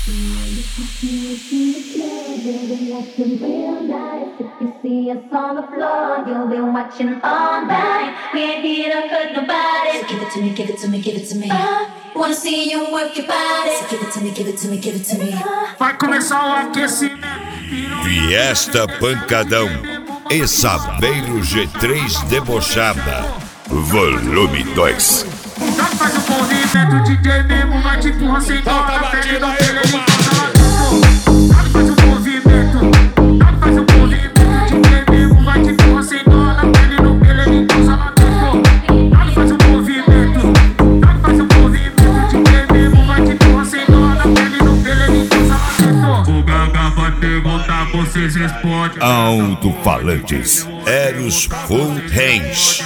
Real nice. If you see us on the floor, you'll be watching all night. We ain't here to hurt nobody. So give it to me, give it to me, give it to me. Wanna see you work your body. So give it to me, give it to me, give it to me. Vai começar o aquecimento. Fiesta Pancadão e Saveiro G3 Debochada, volume 2. Já faz o movimento, DJ mesmo vai te empurrar sem dó. Na pele do televisor, já faz o movimento. Já faz o movimento, DJ mesmo vai te empurrar sem dó. Na pele do televisor, já faz o movimento. Já faz o movimento, DJ mesmo vai te empurrar sem dó. Na pele do televisor, o Gaga vai perguntar, vocês respondem. Alto-falantes, Eros Full Range.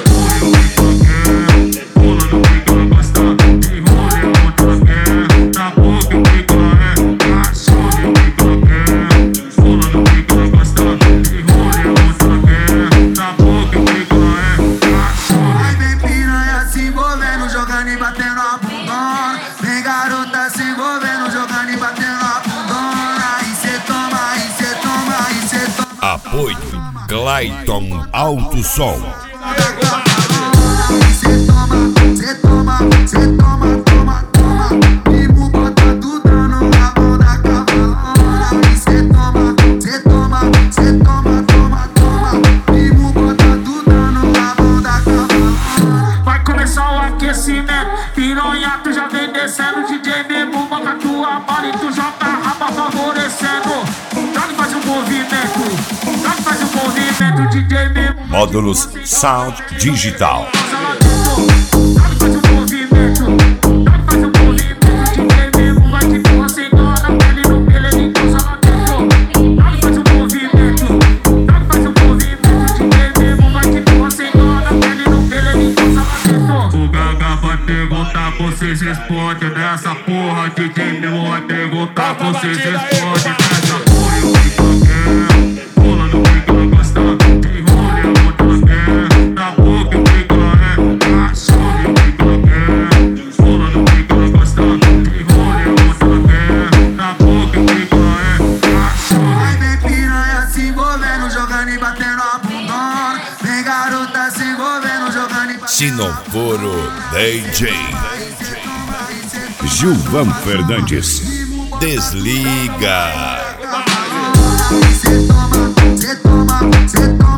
Apoio Clayton Alto Som. Cê toma, e bota tudo na mão da cavalona. Cê toma, e bota tudo na mão da cavalona. Vai começar o aquecimento, piranha, tu já vem descendo. DJ mesmo, banca tua bola e tu joga a raba favorecendo. Já faz o movimento, já faz o movimento, DJ mesmo. Módulos Sound Digital. Vocês respondem nessa porra, DJ meu vai perguntar, vocês respondem nessa porra. Eu fico quer, pula no pico, ela gosta, enrola a outra quer, na boca eu fico cachorro, eu fico quer, pula no pico, ela gosta, enrola a outra quer, na boca eu fico cachorro. Aí vem piranha se envolvendo, jogando e batendo a bundona. Vem garota se envolvendo, jogando e batendo. Se não for o DJ Gilvan Fernandes, desliga. Cê toma,